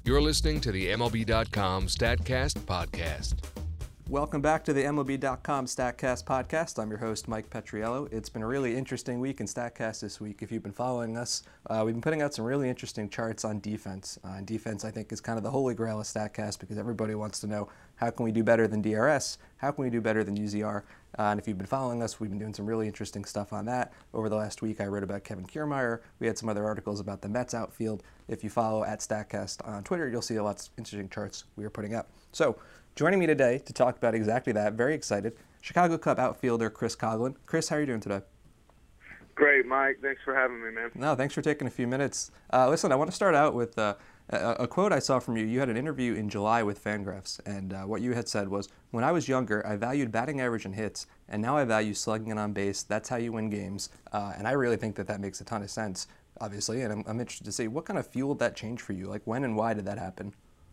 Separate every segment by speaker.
Speaker 1: You're listening to the MLB.com StatCast podcast.
Speaker 2: Welcome back to the MLB.com StatCast podcast. I'm your host, Mike Petriello. It's been a really interesting week in StatCast this week. If you've been following us, we've been putting out some really interesting charts on defense. And defense, I think, is kind of the holy grail of StatCast because everybody wants to know how can we do better than DRS? How can we do better than UZR? And if you've been following us, we've been doing some really interesting stuff on that. Over the last week, I wrote about Kevin Kiermaier. We had some other articles about the Mets outfield. If you follow at StatCast on Twitter, you'll see lots of interesting charts we are putting up. So, joining me today to talk about exactly that, very excited, Chicago Cub outfielder Chris Coghlan. Chris, how are you doing today?
Speaker 3: Great, Mike. Thanks for having me, man.
Speaker 2: No, thanks for taking a few minutes. Listen, I want to start out with a quote I saw from you. You had an interview in July with Fangraphs, and what you had said was, "When I was younger, I valued batting average and hits, and now I value slugging it on base. That's how you win games." And I really think that makes a ton of sense, obviously, and I'm interested to see what kind of fueled that change for you? Like, when and why did that happen?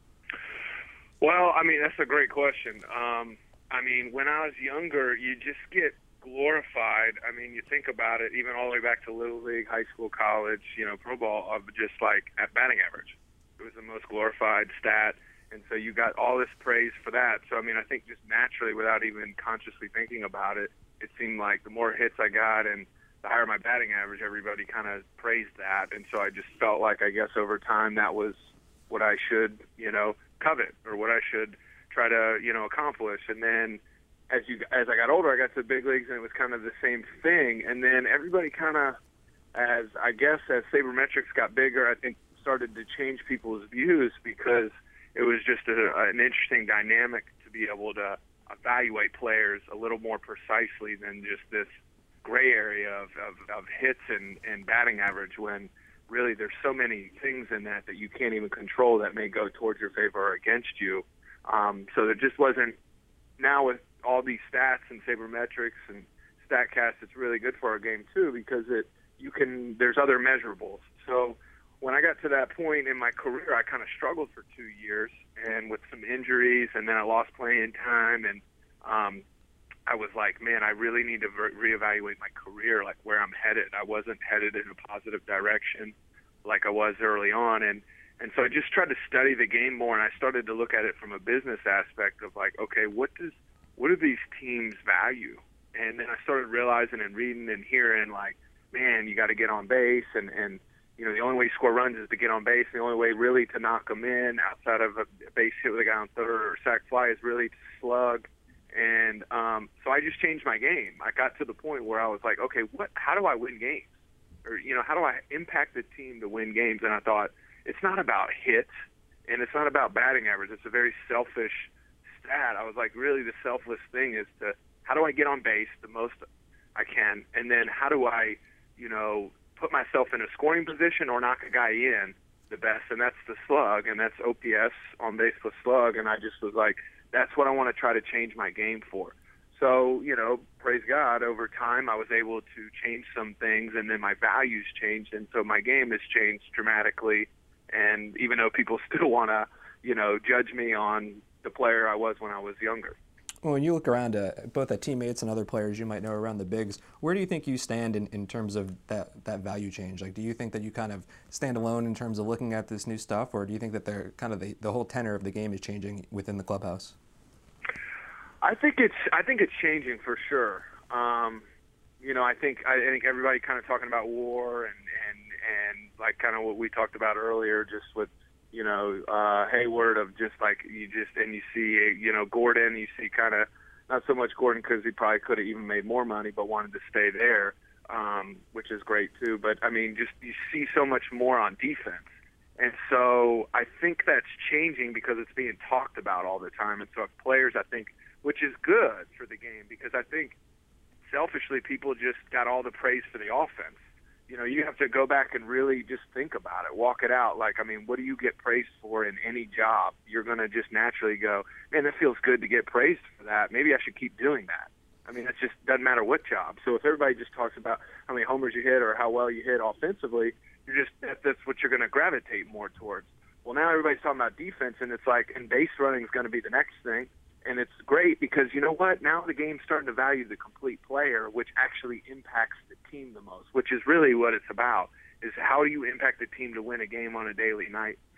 Speaker 3: Well, I mean, that's a great question. When I was younger, you just get glorified. I mean, you think about it, even all the way back to Little League, high school, college, pro ball, of just like at batting average. It was the most glorified stat, and so you got all this praise for that. So, I think just naturally, without even consciously thinking about it, it seemed like the more hits I got and the higher my batting average, everybody kind of praised that. And so I just felt like, I guess, over time, that was what I should, covet, or what I should try to, accomplish. And then as I got older, I got to the big leagues, and it was kind of the same thing. And then everybody kind of, as sabermetrics got bigger, I think started to change people's views, because it was just an interesting dynamic to be able to evaluate players a little more precisely than just this gray area of hits and batting average, when really there's so many things in that you can't even control that may go towards your favor or against you. So there just wasn't. Now with all these stats and sabermetrics and StatCast, it's really good for our game too, because there's other measurables. So when I got to that point in my career, I kind of struggled for 2 years, and with some injuries, and then I lost playing time, and I was like, man, I really need to reevaluate my career, like where I'm headed. I wasn't headed in a positive direction like I was early on, and so I just tried to study the game more, and I started to look at it from a business aspect of like, okay, what do these teams value? And then I started realizing and reading and hearing, like, man, you got to get on base, and the only way you score runs is to get on base. The only way really to knock them in outside of a base hit with a guy on third or sac fly is really to slug. And so I just changed my game. I got to the point where I was like, okay, how do I win games? Or, how do I impact the team to win games? And I thought, it's not about hits, and it's not about batting average. It's a very selfish stat. I was like, really, the selfless thing is how do I get on base the most I can? And then how do I, put myself in a scoring position or knock a guy in the best? And that's the slug, and that's OPS, on base plus slug. And I just was like, that's what I want to try to change my game for. So, praise God, over time I was able to change some things, and then my values changed, and so my game has changed dramatically. And even though people still want to, judge me on the player I was when I was younger.
Speaker 2: Well, when you look around both at teammates and other players you might know around the bigs, where do you think you stand in terms of that value change? Like, do you think that you kind of stand alone in terms of looking at this new stuff, or do you think that they're kind of the whole tenor of the game is changing within the clubhouse?
Speaker 3: I think it's changing for sure. I think everybody kind of talking about WAR and like kind of what we talked about earlier, just with Hayward, of just like you see Gordon, you see kind of not so much Gordon because he probably could have even made more money but wanted to stay there, which is great too. But just you see so much more on defense. And so I think that's changing because it's being talked about all the time. And so if players, I think, which is good for the game, because I think selfishly people just got all the praise for the offense. You have to go back and really just think about it, walk it out. Like, what do you get praised for in any job? You're going to just naturally go, man, that feels good to get praised for that. Maybe I should keep doing that. It just doesn't matter what job. So if everybody just talks about how many homers you hit or how well you hit offensively, that's what you're going to gravitate more towards. Well, now everybody's talking about defense, and it's like, and base running is going to be the next thing. And it's great because, you know what, now the game's starting to value the complete player, which actually impacts the team the most, which is really what it's about, is how do you impact the team to win a game on a daily night.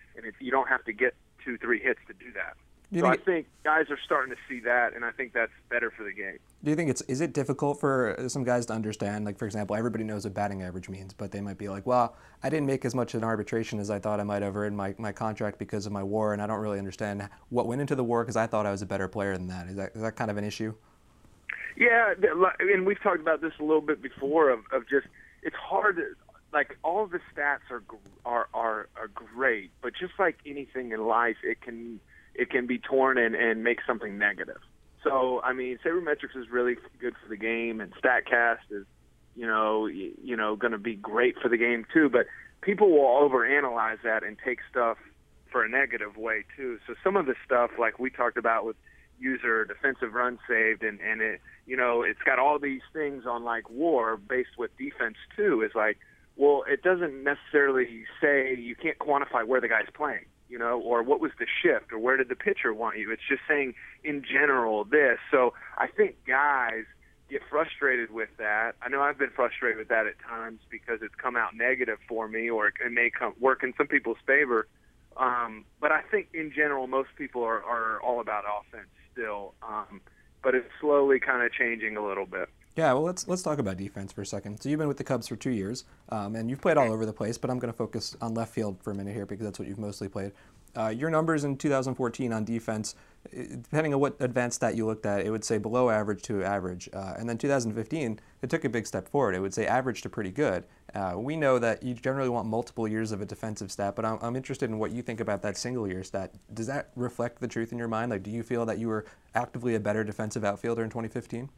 Speaker 3: and you don't have to get 2-3 hits to do that.
Speaker 2: Do you
Speaker 3: So I
Speaker 2: think
Speaker 3: think guys are starting to see that, and I think that's better for the game.
Speaker 2: Do you think is it difficult for some guys to understand? Like, for example, everybody knows what batting average means, but they might be like, well, I didn't make as much in arbitration as I thought I might have earned my contract because of my WAR, and I don't really understand what went into the WAR because I thought I was a better player than that. Is that kind of an issue?
Speaker 3: Yeah, and we've talked about this a little bit before of just it's hard to, like, all of the stats are great, but just like anything in life, it can be torn and make something negative. So, I mean, sabermetrics is really good for the game, and StatCast is, you know, going to be great for the game too. But people will overanalyze that and take stuff for a negative way too. So some of the stuff, like we talked about with user defensive run saved, and it, you know, it's got all these things on like WAR based with defense too. Is like, well, it doesn't necessarily say, you can't quantify where the guy's playing, you know, or what was the shift, or where did the pitcher want you. It's just saying in general this. So I think guys get frustrated with that. I know I've been frustrated with that at times because it's come out negative for me, or it may work in some people's favor. But I think in general most people are all about offense still. But it's slowly kind of changing a little bit.
Speaker 2: Yeah, well, let's talk about defense for a second. So you've been with the Cubs for 2 years, and you've played all over the place, but I'm going to focus on left field for a minute here because that's what you've mostly played. Your numbers in 2014 on defense, depending on what advanced stat you looked at, it would say below average to average. And then 2015, it took a big step forward. It would say average to pretty good. We know that you generally want multiple years of a defensive stat, but I'm interested in what you think about that single-year stat. Does that reflect the truth in your mind? Like, do you feel that you were actively a better defensive outfielder in 2015?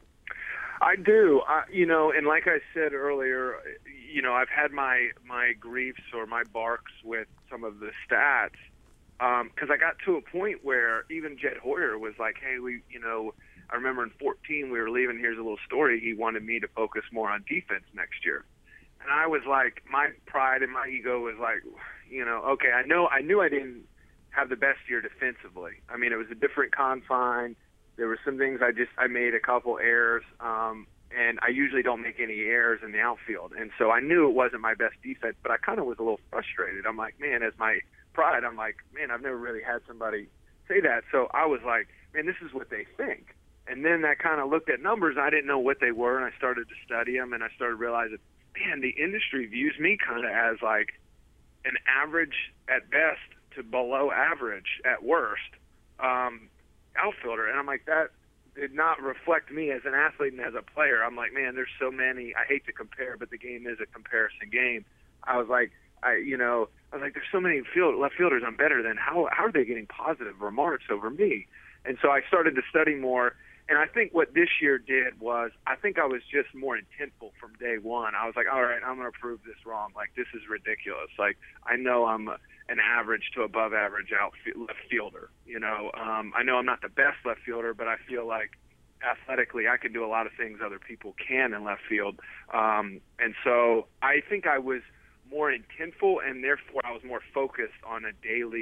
Speaker 3: I do, you know, and like I said earlier, you know, I've had my griefs or my barks with some of the stats because I got to a point where even Jed Hoyer was like, hey, you know, I remember in 14 we were leaving. Here's a little story. He wanted me to focus more on defense next year, and I was like, my pride and my ego was like, you know, okay, I knew I didn't have the best year defensively. I mean, it was a different confine. There were some things I made a couple errors, and I usually don't make any errors in the outfield. And so I knew it wasn't my best defense, but I kind of was a little frustrated. I'm like, man, as my pride, I'm like, man, I've never really had somebody say that. So I was like, man, this is what they think. And then I kind of looked at numbers. I didn't know what they were, and I started to study them, and I started realizing, man, the industry views me kind of as like an average at best to below average at worst. Outfielder, and I'm like, that did not reflect me as an athlete and as a player. I'm like, man, there's so many. I hate to compare, but the game is a comparison game. I was like, there's so many left fielders I'm better than. How are they getting positive remarks over me? And so I started to study more. And I think what this year did was, I think I was just more intentful from day one. I was like, all right, I'm going to prove this wrong. Like, this is ridiculous. Like, I know I'm an average to above average left fielder. You know, I know I'm not the best left fielder, but I feel like athletically I can do a lot of things other people can in left field. And so I think I was more intentful, and therefore I was more focused on a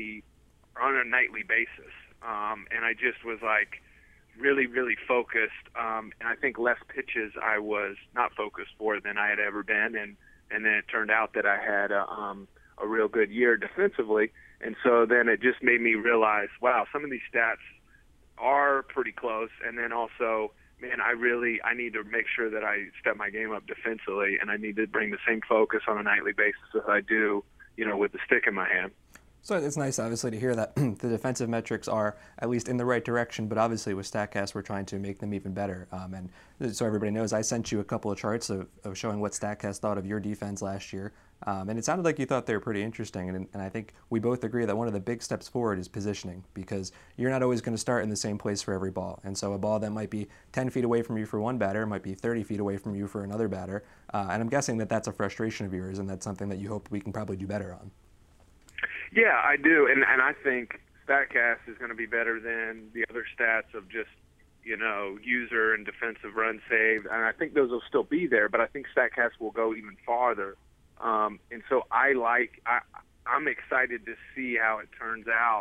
Speaker 3: nightly basis. And I just was like, really, really focused, and I think less pitches I was not focused for than I had ever been, and then it turned out that I had a real good year defensively, and so then it just made me realize, wow, some of these stats are pretty close, and then also, man, I need to make sure that I step my game up defensively, and I need to bring the same focus on a nightly basis as I do, you know, with the stick in my hand.
Speaker 2: So it's nice, obviously, to hear that the defensive metrics are at least in the right direction, but obviously with StatCast, we're trying to make them even better. And so everybody knows, I sent you a couple of charts of showing what StatCast thought of your defense last year. And it sounded like you thought they were pretty interesting. And I think we both agree that one of the big steps forward is positioning, because you're not always going to start in the same place for every ball. And so a ball that might be 10 feet away from you for one batter might be 30 feet away from you for another batter. And I'm guessing that that's a frustration of yours, and that's something that you hope we can probably do better on.
Speaker 3: Yeah, I do, and I think StatCast is going to be better than the other stats of just, you know, user and defensive run saved, and I think those will still be there, but I think StatCast will go even farther. And so I'm excited to see how it turns out,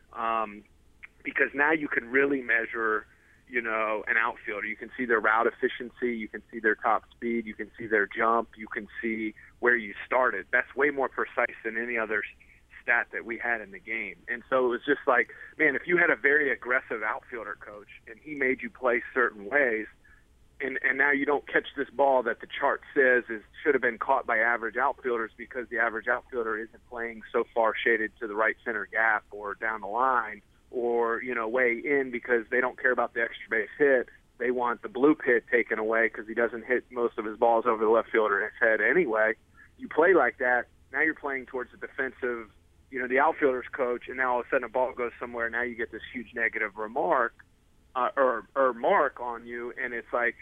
Speaker 3: because now you can really measure, you know, an outfielder. You can see their route efficiency, you can see their top speed, you can see their jump, you can see where you started. That's way more precise than any other stat that we had in the game. And so it was just like, man, if you had a very aggressive outfielder coach and he made you play certain ways, and now you don't catch this ball that the chart says should have been caught by average outfielders because the average outfielder isn't playing so far shaded to the right center gap or down the line, or, way in because they don't care about the extra base hit. They want the blue pit taken away because he doesn't hit most of his balls over the left fielder in his head anyway. You play like that, now you're playing towards the defensive, the outfielder's coach, and now all of a sudden a ball goes somewhere, and now you get this huge negative remark or mark on you, and it's like,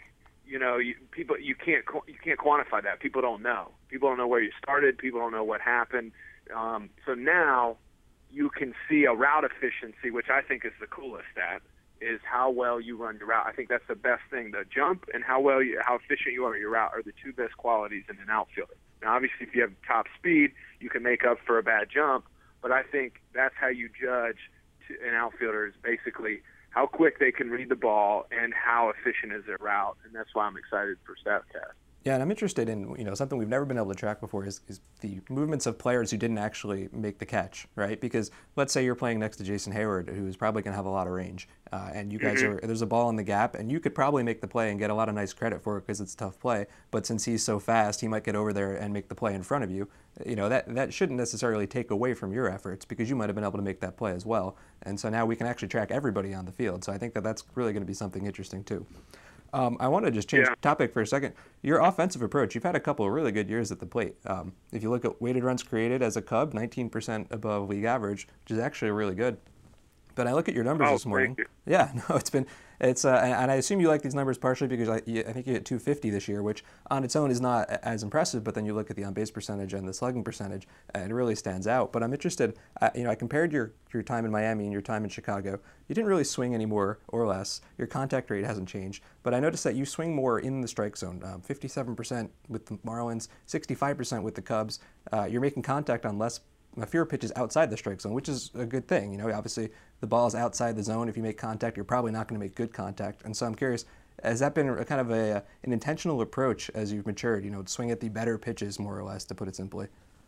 Speaker 3: you can't quantify that. People don't know. People don't know where you started. People don't know what happened. So now you can see a route efficiency, which I think is the coolest stat, is how well you run your route. I think that's the best thing. The jump and how efficient you are at your route are the two best qualities in an outfielder. Now, obviously, if you have top speed, you can make up for a bad jump, but I think that's how you judge an outfielder is basically how quick they can read the ball and how efficient is their route, and that's why I'm excited for StatCast.
Speaker 2: Yeah, and I'm interested in, something we've never been able to track before is the movements of players who didn't actually make the catch, right? Because let's say you're playing next to Jason Hayward, who's probably going to have a lot of range, and you guys there's a ball in the gap, and you could probably make the play and get a lot of nice credit for it because it's a tough play, but since he's so fast, he might get over there and make the play in front of you. That shouldn't necessarily take away from your efforts because you might have been able to make that play as well. And so now we can actually track everybody on the field. So I think that's really going to be something interesting too. I want to just change topic for a second. Your offensive approach, you've had a couple of really good years at the plate. If you look at weighted runs created as a Cub, 19% above league average, which is actually really good. But I look at your numbers this morning. Yeah, no, and I assume you like these numbers partially because I think you hit 250 this year, which on its own is not as impressive. But then you look at the on-base percentage and the slugging percentage, and it really stands out. But I'm interested. I compared your time in Miami and your time in Chicago. You didn't really swing any more or less. Your contact rate hasn't changed. But I noticed that you swing more in the strike zone. 57% with the Marlins, 65% with the Cubs. You're making contact on fewer pitches outside the strike zone, which is a good thing. Obviously the ball is outside the zone. If you make contact, you're probably not going to make good contact. And so I'm curious, has that been a kind of an intentional approach as you've matured, to swing at the better pitches more or less, to put it simply?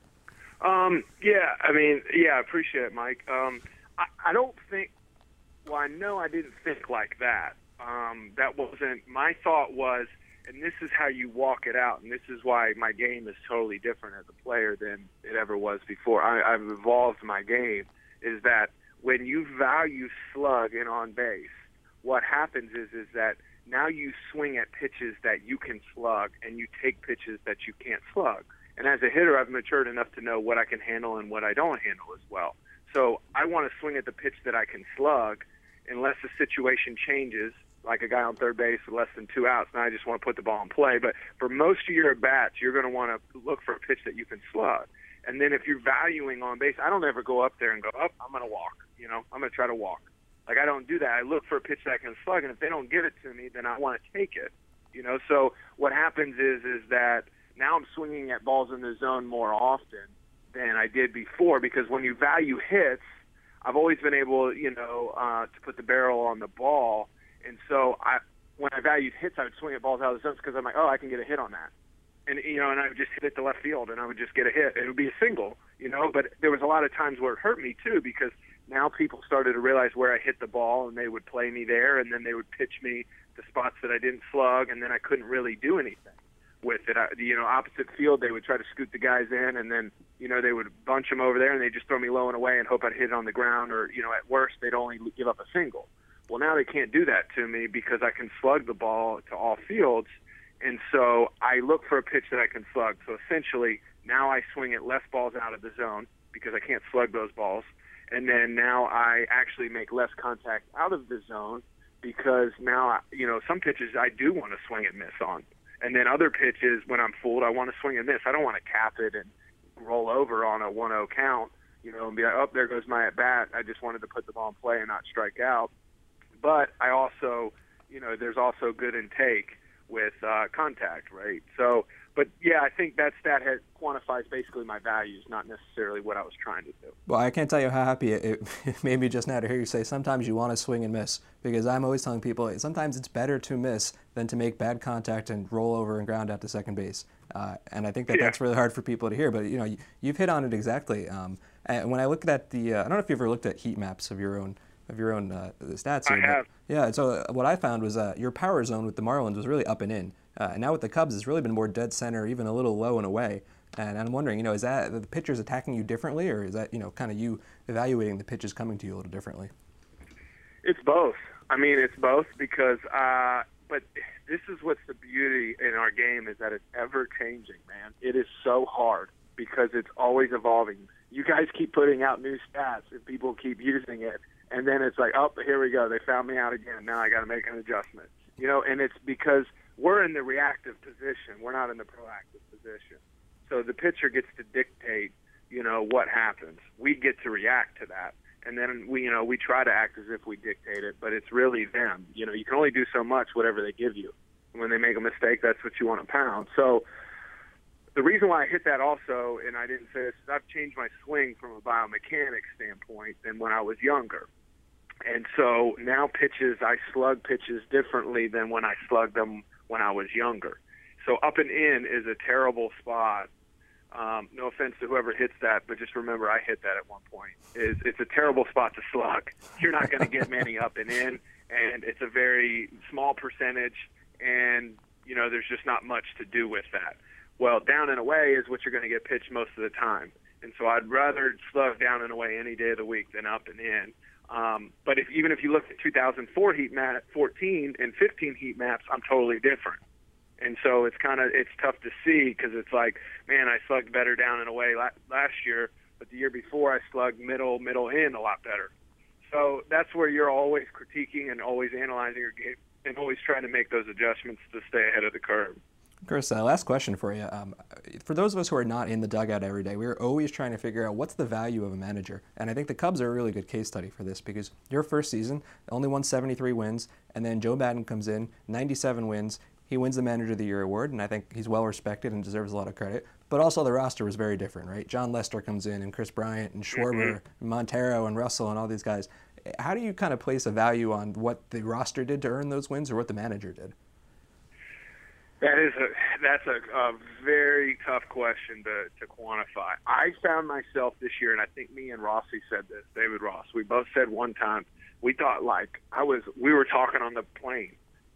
Speaker 3: I appreciate it, Mike. I don't think, I know I didn't think like that. That wasn't, my thought was, and this is how you walk it out, and this is why my game is totally different as a player than it ever was before. I've evolved my game, is that when you value slug and on base, what happens is that now you swing at pitches that you can slug and you take pitches that you can't slug. And as a hitter, I've matured enough to know what I can handle and what I don't handle as well. So I want to swing at the pitch that I can slug unless the situation changes, like a guy on third base with less than 2 outs. Now I just want to put the ball in play. But for most of your at-bats, you're going to want to look for a pitch that you can slug. And then if you're valuing on base, I don't ever go up there and go, I'm going to walk. I'm going to try to walk. Like, I don't do that. I look for a pitch that I can slug, and if they don't give it to me, then I want to take it. So what happens is that now I'm swinging at balls in the zone more often than I did before, because when you value hits, I've always been able, to put the barrel on the ball. And so when I valued hits, I would swing at balls out of the zone because I'm like, I can get a hit on that. And, and I would just hit it to left field, and I would just get a hit. It would be a single, but there was a lot of times where it hurt me, too, because now people started to realize where I hit the ball, and they would play me there, and then they would pitch me to spots that I didn't slug, and then I couldn't really do anything with it. Opposite field, they would try to scoot the guys in, and then, they would bunch them over there, and they'd just throw me low and away and hope I'd hit it on the ground, or, at worst, they'd only give up a single. Well, now they can't do that to me because I can slug the ball to all fields, and so I look for a pitch that I can slug. So essentially, now I swing at less balls out of the zone because I can't slug those balls, and then now I actually make less contact out of the zone because now, some pitches I do want to swing and miss on. And then other pitches, when I'm fooled, I want to swing and miss. I don't want to cap it and roll over on a 1-0 count, and be like, there goes my at-bat. I just wanted to put the ball in play and not strike out. But I also, there's also good intake with contact, right? So, but yeah, I think that stat quantifies basically my values, not necessarily what I was trying to do.
Speaker 2: Well, I can't tell you how happy it made me just now to hear you say sometimes you want to swing and miss, because I'm always telling people sometimes it's better to miss than to make bad contact and roll over and ground out to second base. And I think that that's really hard for people to hear. But you've hit on it exactly. And when I look at the, I don't know if you've ever looked at heat maps of your own stats here.
Speaker 3: I have.
Speaker 2: Yeah. So what I found was your power zone with the Marlins was really up and in. And now with the Cubs, it's really been more dead center, even a little low and away. And I'm wondering, is that the pitchers attacking you differently, or is that kind of you evaluating the pitches coming to you a little differently?
Speaker 3: It's both. I mean, it's both because, but this is what's the beauty in our game is that it's ever changing, man. It is so hard because it's always evolving. You guys keep putting out new stats and people keep using it, and then it's like, oh, here we go. They found me out again. Now I got to make an adjustment. And it's because we're in the reactive position. We're not in the proactive position. So the pitcher gets to dictate, what happens. We get to react to that. And then we try to act as if we dictate it, but it's really them. You can only do so much, whatever they give you. When they make a mistake, that's what you want to pound. So the reason why I hit that also, and I didn't say this, is I've changed my swing from a biomechanics standpoint than when I was younger. And so now I slug pitches differently than when I slugged them when I was younger. So up and in is a terrible spot. No offense to whoever hits that, but just remember I hit that at one point. It's a terrible spot to slug. You're not going to get many up and in, and it's a very small percentage, and there's just not much to do with that. Well, down and away is what you're going to get pitched most of the time, and so I'd rather slug down and away any day of the week than up and in. But even if you look at 2004 heat map, 14 and 15 heat maps, I'm totally different. And so it's tough to see because it's like, man, I slugged better down and away last year, but the year before I slugged middle in a lot better. So that's where you're always critiquing and always analyzing your game and always trying to make those adjustments to stay ahead of the curve.
Speaker 2: Chris, last question for you. For those of us who are not in the dugout every day, we're always trying to figure out what's the value of a manager. And I think the Cubs are a really good case study for this because your first season only won 73 wins, and then Joe Maddon comes in, 97 wins. He wins the Manager of the Year award, and I think he's well respected and deserves a lot of credit. But also the roster was very different, right? John Lester comes in, and Chris Bryant, and Schwarber, and Montero, and Russell, and all these guys. How do you kind of place a value on what the roster did to earn those wins or what the manager did?
Speaker 3: That's a very tough question to quantify. I found myself this year, and I think me and Rossi said this, David Ross. We both said one time, we thought we were talking on the plane.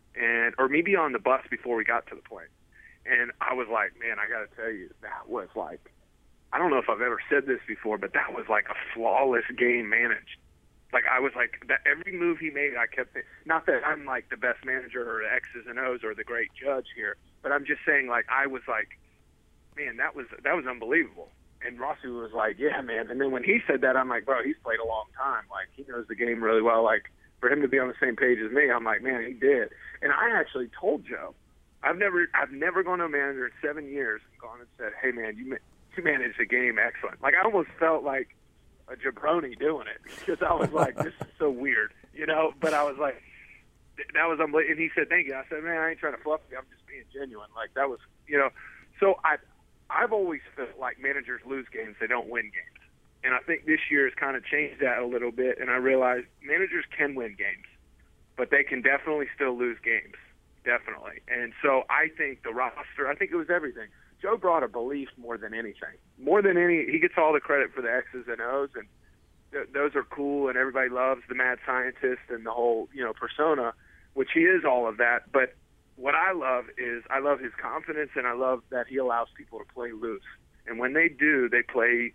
Speaker 3: Or maybe on the bus before we got to the plane. And I was like, man, I got to tell you, that was like, I don't know if I've ever said this before, but that was like a flawless game managed. Like I was like, that every move he made, I kept thinking, not that I'm like the best manager or the X's and O's or the great judge here, but I'm just saying like, I was like, man, that was unbelievable. And Rossi was like, yeah, man. And then when he said that, I'm like, bro, he's played a long time. Like he knows the game really well. Like, for him to be on the same page as me, I'm like, man, he did. And I actually told Joe, I've never gone to a manager in 7 years and gone and said, hey, man, you managed the game excellent. Like I almost felt like a jabroni doing it because I was like, this is so weird, But I was like, that was unbelievable. And he said, thank you. I said, man, I ain't trying to fluff you. I'm just being genuine. Like that was, So I've always felt like managers lose games, they don't win games. And I think this year has kind of changed that a little bit, and I realized managers can win games, but they can definitely still lose games, definitely. And so I think the roster, I think it was everything. Joe brought a belief more than anything. He gets all the credit for the X's and O's, and those are cool, and everybody loves the mad scientist and the whole, persona, which he is all of that. But what I love is I love his confidence, and I love that he allows people to play loose. And when they do, they play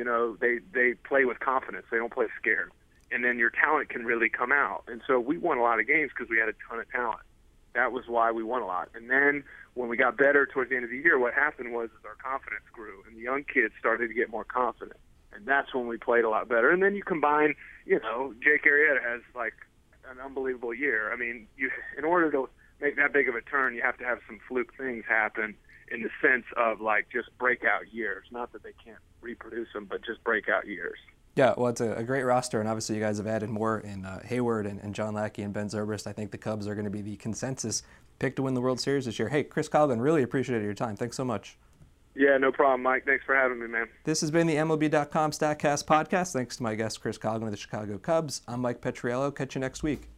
Speaker 3: they play with confidence. They don't play scared. And then your talent can really come out. And so we won a lot of games because we had a ton of talent. That was why we won a lot. And then when we got better towards the end of the year, what happened was our confidence grew, and the young kids started to get more confident. And that's when we played a lot better. And then you combine, Jake Arrieta has like an unbelievable year. I mean, in order to make that big of a turn, you have to have some fluke things happen in the sense of like just breakout years. Not that they can't reproduce them, but just breakout years.
Speaker 2: Yeah, well, it's a great roster, and obviously you guys have added more in Hayward and John Lackey and Ben Zobrist. I think the Cubs are going to be the consensus pick to win the World Series this year. Hey, Chris Coghlan, really appreciated your time. Thanks so much.
Speaker 3: Yeah, no problem, Mike. Thanks for having me, man.
Speaker 2: This has been the MLB.com StatCast podcast. Thanks to my guest, Chris Coghlan of the Chicago Cubs. I'm Mike Petriello. Catch you next week.